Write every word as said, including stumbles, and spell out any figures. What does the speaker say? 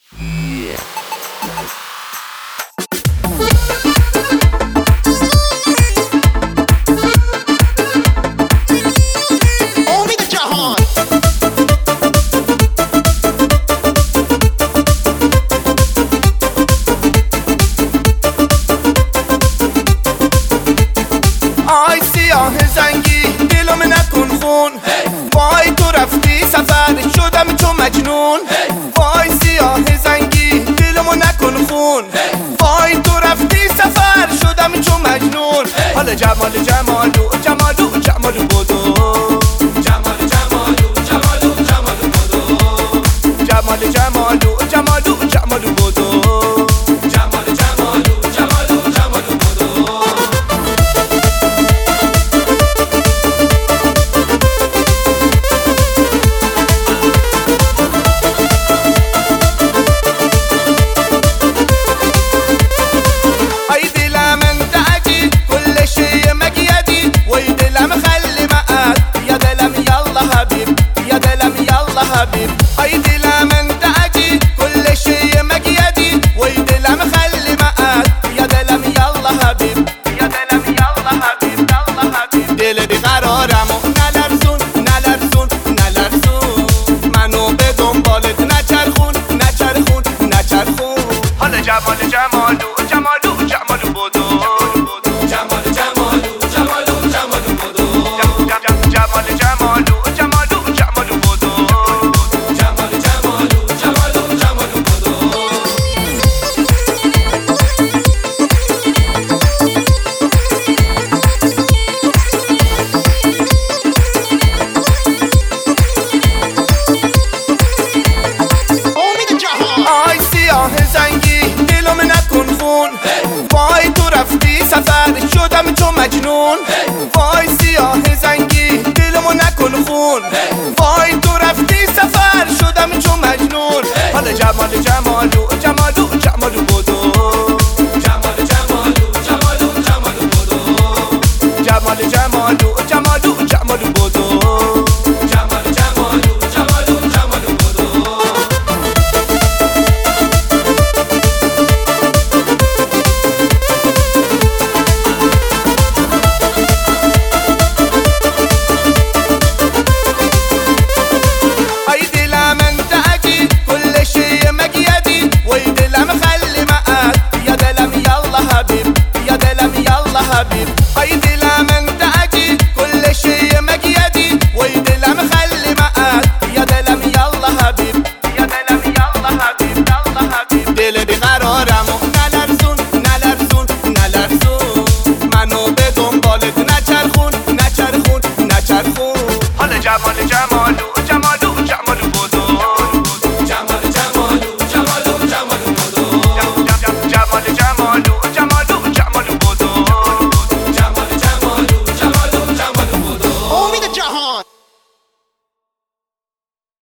آی سیاه زنگی دلم نکن خون، وای تو رفتی سفر شدم تو مجنون. وای سیاه زنگی دلم نکن خون، وای تو رفتی سفر شدم تو مجنون. حالا جمال جمالو جمالو جمالو بدو، جمال جمالو جمالو جمالو بدو، جمال جمالو جمالو جمالو بدو، جمال جمالو جمالو جمالو بدو. ای دلم انت عجیب كل شيء مقيدي، وای دلم خلي معاك يا دلم يلا حبيب يا دلم يلا حبيب. ای دلم انت عجیب كل شيء مقيدي، وای دلم خلي معاك يا دلم يلا حبيب يا دلم يلا حبيب يلا حبيب. دل بی قرارمو نلرزون نلرزون نلرزون، منو به دنبالت نچرخون نچرخون نچرخون. حالا جمال جمالو جمالو جمالو بدو، جمال جمالو جمالو جمالو بدو، جمال جمالو جمالو جمالو بدو، جمال جمالو جمالو جمالو بدو. آی سیاه زنگی دلم نکن خون، وای تو رفتی سفر شدم تو مجنون. وای سیاه زنگی دلم نکن خون، وای تو رفتی سفر شدم تو مجنون. حالا جمال جمالو جمالو جمالو بدو، جمال جمالو جمالو جمالو بدو، جمال جمالو جمالو جمالو بدو، جمال جمالو جمالو جمالو بدو. ای دلم انت عجیب كل شيء مقيدي، وای دلم خلي معاك يا دلم يلا حبيب يا دلم يلا حبيب. ای دلم انت عجیب كل شيء مقيدي، وای دلم خلي معاك يا دلم يلا حبيب يا دلم يلا حبيب يلا حبيب. دل بی قرارمو نلرزون نلرزون نلرزون، منو به دنبالت نچرخون نچرخون نچرخون. حالا جمال جمالو